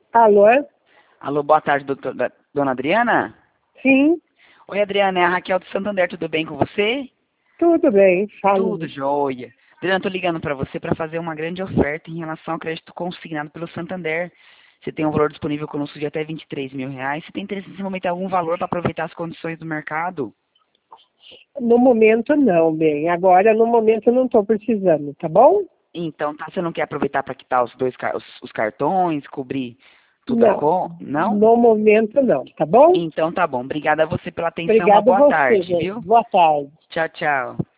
Alô? Alô, boa tarde, dona Adriana? Sim, Oi, Adriana, é a Raquel do Santander, tudo bem com você? tudo bem, Tudo fale. jóia. Adriana, tô ligando para você para fazer uma grande oferta em relação ao crédito consignado pelo Santander. Você tem um valor disponível conosco de até R$ 23.000. Você tem interesse nesse momento em algum valor para aproveitar as condições do mercado? No momento não, bem. Agora, no momento, eu não estou precisando, tá bom? Então, tá, você não quer aproveitar para quitar os cartões, cobrir tudo a Não, com... Não? no momento não, tá bom? Então tá bom. Obrigada a você pela atenção. Uma Obrigada a boa você, tarde, bem. viu? Boa tarde. Tchau, tchau.